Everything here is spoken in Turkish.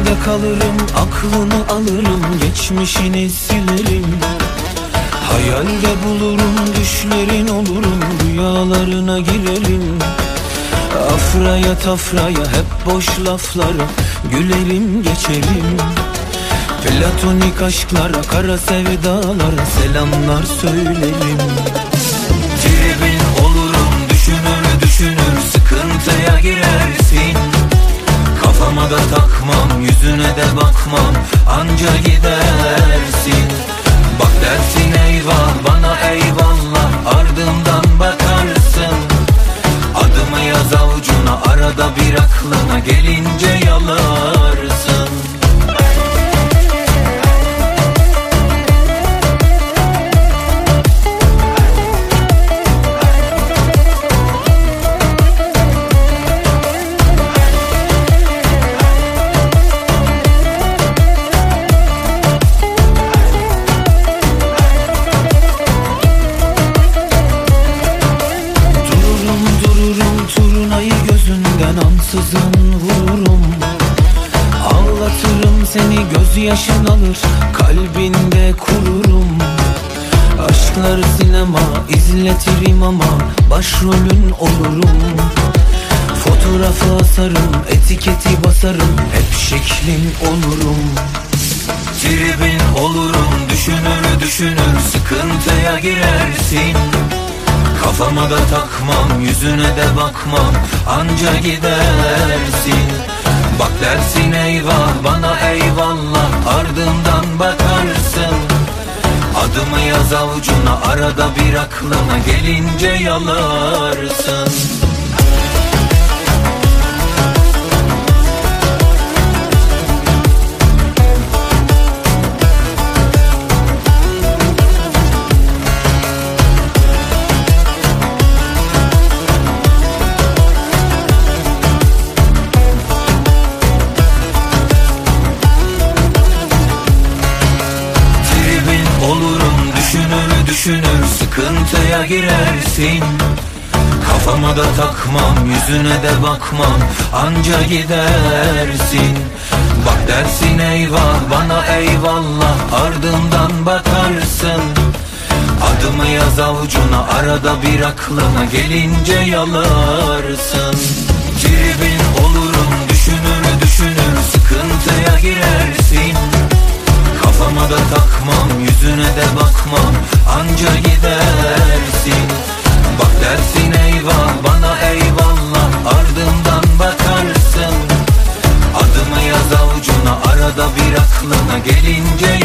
Hayalde kalırım, aklını alırım, geçmişini silerim. Hayalde bulurum, düşlerin olurum, rüyalarına girerim. Afraya tafraya hep boş laflara gülerim geçerim. Platonik aşklara, kara sevdalara selamlar söylerim. Tribin olurum, düşünür düşünür sıkıntıya girersin. Kafama da takmam, yüzüne de bakmam, anca gidersin. Bak dersin eyvah, bana eyvallah, ardımdan bakarsın. Adımı yaz avucuna, arada bir aklına gelince yalarsın. Ansızın vururum, ağlatırım seni, gözyaşın alır, kalbinde kururum. Aşklar sinema izletirim ama başrolün olurum. Fotoğrafı asarım, etiketi basarım, hep şeklin olurum. Tribin olurum, düşünür düşünür sıkıntıya girersin. Kafama da takmam, yüzüne de bakmam, anca gidersin. Bak dersin eyvah, bana eyvallah, ardından bakarsın. Adımı yaz avucuna, arada bir aklına gelince yalarsın. Düşünür sıkıntıya girersin. Kafama da takmam, yüzüne de bakmam, anca gidersin. Bak dersin eyvah, bana eyvallah, ardımdan bakarsın. Adımı yaz avucuna, arada bir aklına gelince yalarsın. Tribin olurum, düşünür düşünür sıkıntıya girersin. Kafama da takmam, yüzüne de bakmam, anca gidersin. Bak dersin eyvah, bana eyvallah, ardımdan bakarsın. Adımı yaz avucuna, arada bir aklına gelince